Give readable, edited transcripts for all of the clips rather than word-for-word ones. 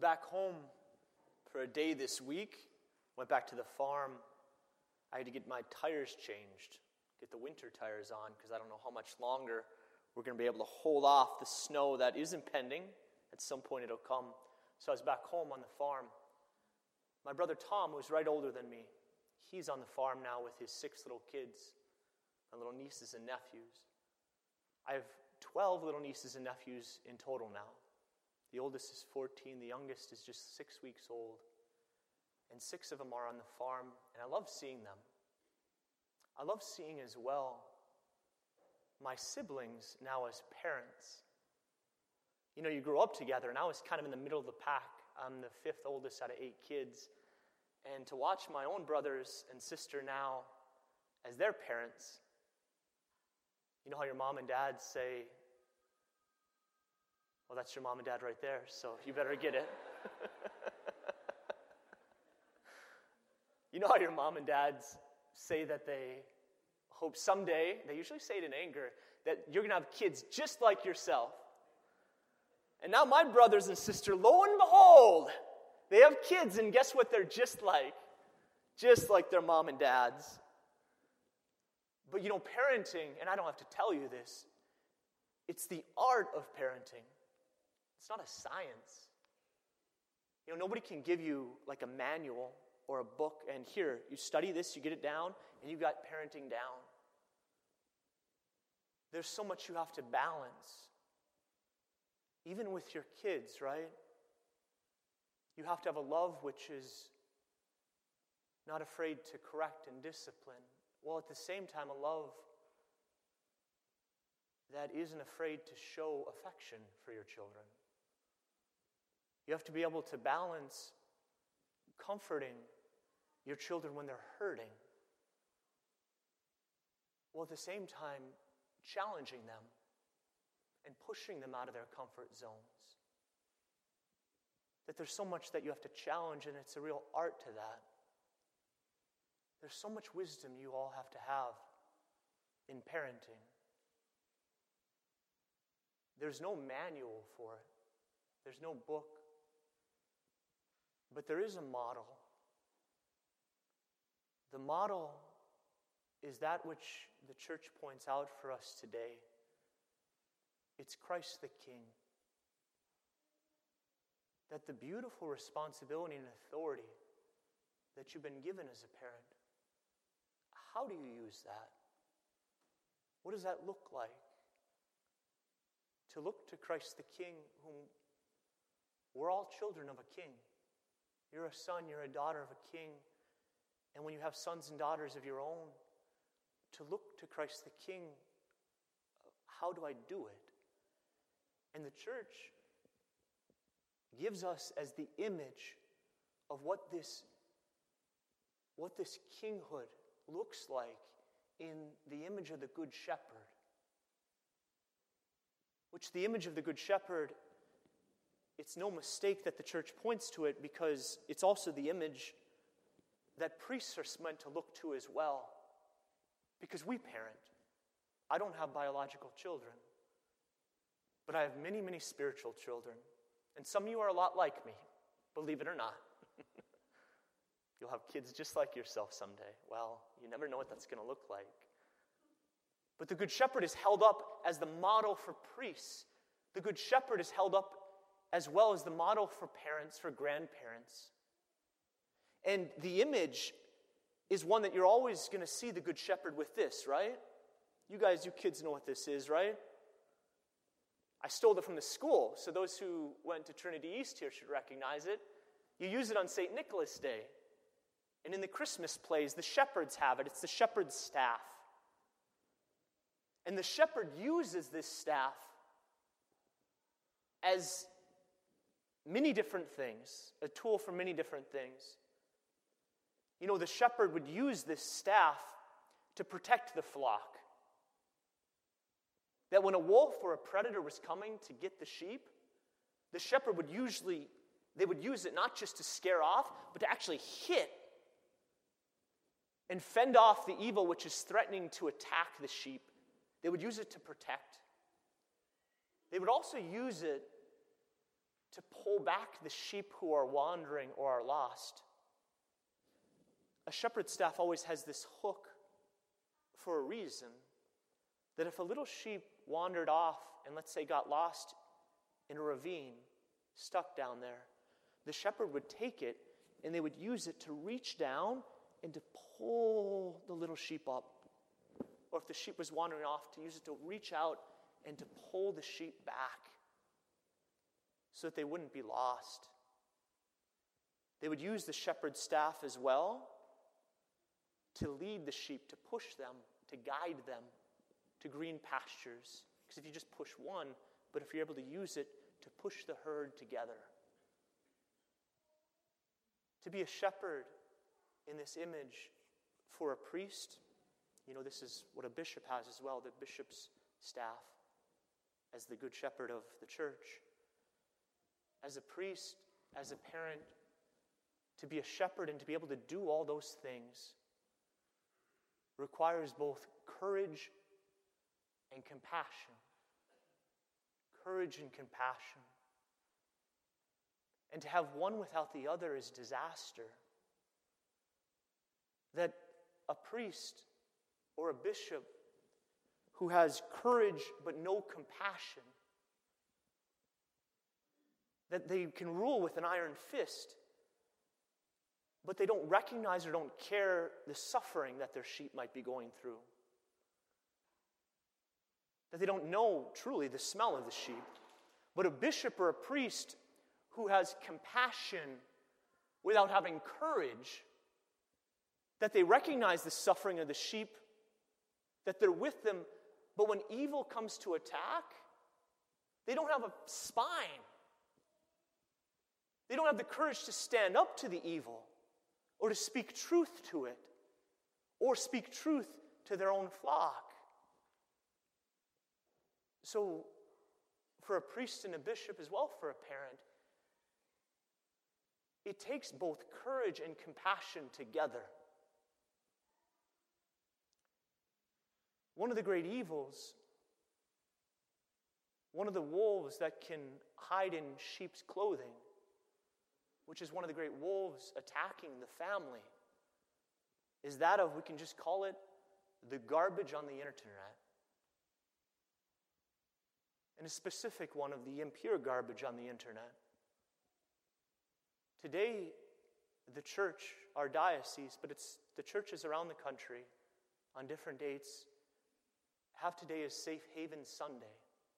back home for a day this week. Went back to the farm. I had to get my tires changed, get the winter tires on, because I don't know how much longer we're going to be able to hold off the snow that is impending. At some point it'll come. So I was back home on the farm. My brother Tom, who's right older than me, he's on the farm now with his 6 little kids, my little nieces and nephews. I have 12 little nieces and nephews in total now. The oldest is 14, the youngest is just 6 weeks old. And 6 of them are on the farm, and I love seeing them. I love seeing as well my siblings now as parents. You know, you grow up together, and I was kind of in the middle of the pack. I'm the 5th oldest out of 8 kids. And to watch my own brothers and sister now as their parents, you know how your mom and dad say, well, that's your mom and dad right there, so you better get it. You know how your mom and dads say that they hope someday, they usually say it in anger, that you're going to have kids just like yourself. And now my brothers and sister, lo and behold, they have kids, and guess what they're just like? Just like their mom and dads. But you know, parenting, and I don't have to tell you this, it's the art of parenting. It's not a science. You know, nobody can give you like a manual or a book, and here, you study this, you get it down, and you got parenting down. There's so much you have to balance. Even with your kids, right? You have to have a love which is not afraid to correct and discipline, while at the same time a love that isn't afraid to show affection for your children. You have to be able to balance comforting your children when they're hurting, while at the same time challenging them and pushing them out of their comfort zones. That there's so much that you have to challenge, and it's a real art to that. There's so much wisdom you all have to have in parenting. There's no manual for it. There's no book. But there is a model. The model is that which the church points out for us today. It's Christ the King. That the beautiful responsibility and authority that you've been given as a parent, how do you use that? What does that look like? To look to Christ the King, whom we're all children of a king. You're a son, you're a daughter of a king. And when you have sons and daughters of your own, to look to Christ the King, how do I do it? And the church gives us as the image of what this kinghood looks like in the image of the Good Shepherd. Which the image of the Good Shepherd, it's no mistake that the church points to it, because it's also the image that priests are meant to look to as well. Because we parent. I don't have biological children, but I have many, many spiritual children. And some of you are a lot like me, believe it or not. You'll have kids just like yourself someday. Well, you never know what that's going to look like. But the Good Shepherd is held up as the model for priests. The Good Shepherd is held up as well as the model for parents, for grandparents. And the image is one that you're always going to see the Good Shepherd with this, right? You kids know what this is, right? I stole it from the school, so those who went to Trinity East here should recognize it. You use it on St. Nicholas Day. And in the Christmas plays, the shepherds have it. It's the shepherd's staff. And the shepherd uses this staff as many different things, a tool for many different things. You know, the shepherd would use this staff to protect the flock. That when a wolf or a predator was coming to get the sheep, the shepherd would use it not just to scare off, but to actually hit and fend off the evil which is threatening to attack the sheep. They would use it to protect. They would also use it to pull back the sheep who are wandering or are lost. A shepherd's staff always has this hook for a reason, that if a little sheep wandered off and, let's say, got lost in a ravine, stuck down there, the shepherd would take it and they would use it to reach down and to pull the little sheep up. Or if the sheep was wandering off, to use it to reach out and to pull the sheep back so that they wouldn't be lost. They would use the shepherd's staff as well to lead the sheep, to push them, to guide them to green pastures. Because if you just push one, but if you're able to use it to push the herd together. To be a shepherd in this image for a priest, this is what a bishop has as well, the bishop's staff, as the good shepherd of the church. As a priest, as a parent, to be a shepherd and to be able to do all those things requires both courage and compassion. Courage and compassion. And to have one without the other is disaster. That a priest or a bishop who has courage but no compassion, that they can rule with an iron fist, but they don't recognize or don't care the suffering that their sheep might be going through. That they don't know truly the smell of the sheep. But a bishop or a priest who has compassion without having courage, that they recognize the suffering of the sheep, that they're with them, but when evil comes to attack, they don't have a spine. They don't have the courage to stand up to the evil, or to speak truth to it, or speak truth to their own flock. So, for a priest and a bishop, as well for a parent, it takes both courage and compassion together. One of the great evils, one of the wolves that can hide in sheep's clothing, which is one of the great wolves attacking the family, is that of, we can just call it, the garbage on the internet. And a specific one of the impure garbage on the internet. Today, the church, our diocese, but it's the churches around the country on different dates, have today as Safe Haven Sunday.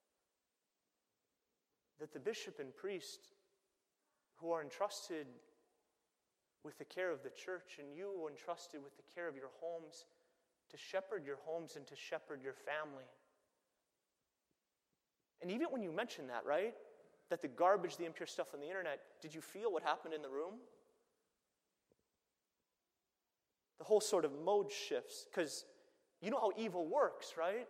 That the bishop and priest who are entrusted with the care of the church, and you entrusted with the care of your homes, to shepherd your homes and to shepherd your family. And even when you mention that, right, that the garbage, the impure stuff on the internet, did you feel what happened in the room? The whole sort of mode shifts, because you know how evil works, right?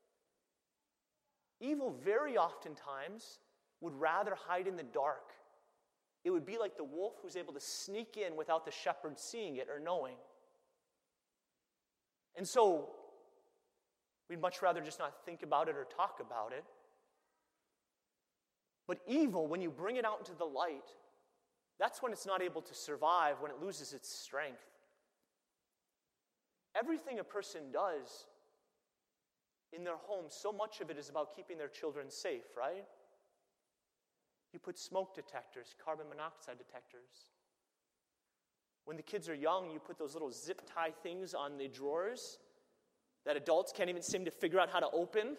Evil very oftentimes would rather hide in the dark. It would be like the wolf who's able to sneak in without the shepherd seeing it or knowing. And so, we'd much rather just not think about it or talk about it. But evil, when you bring it out into the light, that's when it's not able to survive, when it loses its strength. Everything a person does in their home, so much of it is about keeping their children safe, right? You put smoke detectors, carbon monoxide detectors. When the kids are young, you put those little zip tie things on the drawers that adults can't even seem to figure out how to open.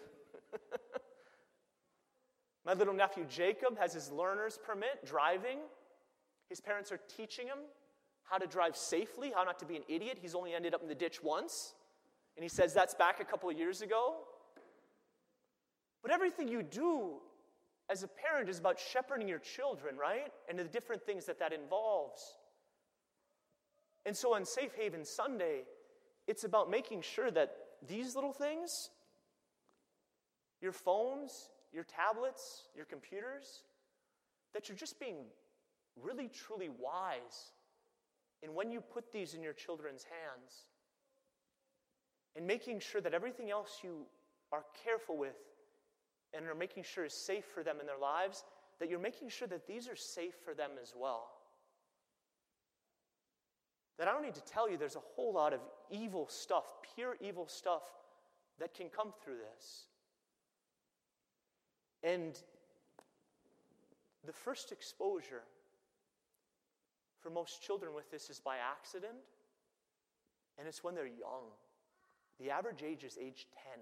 My little nephew Jacob has his learner's permit, driving. His parents are teaching him how to drive safely, how not to be an idiot. He's only ended up in the ditch once. And he says that's back a couple of years ago. But everything you do as a parent is about shepherding your children, right? And the different things that involves. And so on Safe Haven Sunday, it's about making sure that these little things, your phones, your tablets, your computers, that you're just being really, truly wise in when you put these in your children's hands. And making sure that everything else you are careful with and are making sure is safe for them in their lives, that you're making sure that these are safe for them as well. That I don't need to tell you there's a whole lot of evil stuff, pure evil stuff, that can come through this. And the first exposure for most children with this is by accident, and it's when they're young. The average age is age 10.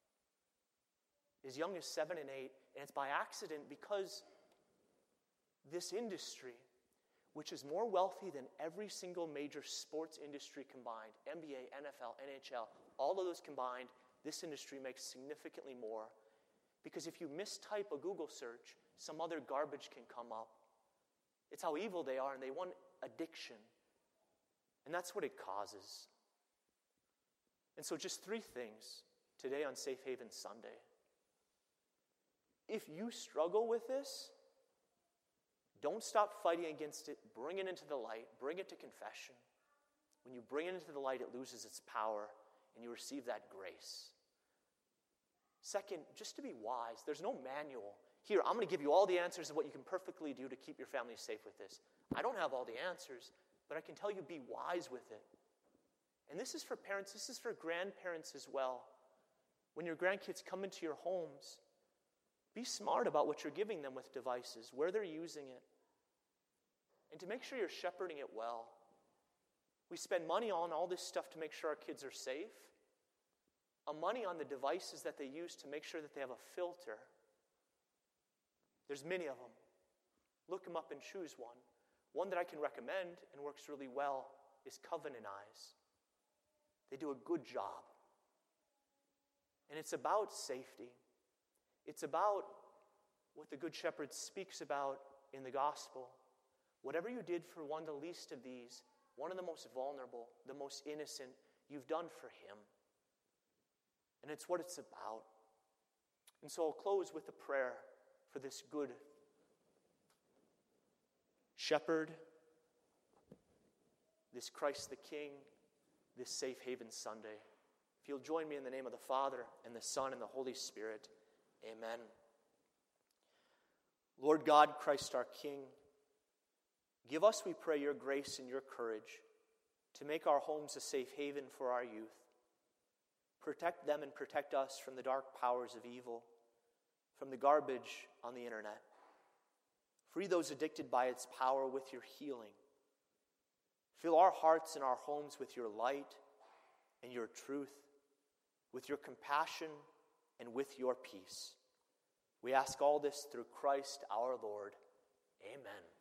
As young as 7 and 8, and it's by accident because this industry, which is more wealthy than every single major sports industry combined, NBA, NFL, NHL, all of those combined, this industry makes significantly more. Because if you mistype a Google search, some other garbage can come up. It's how evil they are, and they want addiction. And that's what it causes. And so just 3 things today on Safe Haven Sunday. If you struggle with this, don't stop fighting against it. Bring it into the light. Bring it to confession. When you bring it into the light, it loses its power, and you receive that grace. Second, just to be wise. There's no manual. Here, I'm going to give you all the answers of what you can perfectly do to keep your family safe with this. I don't have all the answers, but I can tell you be wise with it. And this is for parents. This is for grandparents as well. When your grandkids come into your homes, be smart about what you're giving them with devices, where they're using it, and to make sure you're shepherding it well. We spend money on all this stuff to make sure our kids are safe, money on the devices that they use to make sure that they have a filter. There's many of them. Look them up and choose one. One that I can recommend and works really well is Covenant Eyes. They do a good job. And it's about safety. It's about what the Good Shepherd speaks about in the gospel. Whatever you did for one of the least of these, one of the most vulnerable, the most innocent, you've done for him. And it's what it's about. And so I'll close with a prayer for this Good Shepherd, this Christ the King, this Safe Haven Sunday. If you'll join me in the name of the Father, and the Son, and the Holy Spirit. Amen. Lord God, Christ our King, give us, we pray, your grace and your courage to make our homes a safe haven for our youth. Protect them and protect us from the dark powers of evil, from the garbage on the internet. Free those addicted by its power with your healing. Fill our hearts and our homes with your light and your truth, with your compassion and with your peace. We ask all this through Christ our Lord. Amen.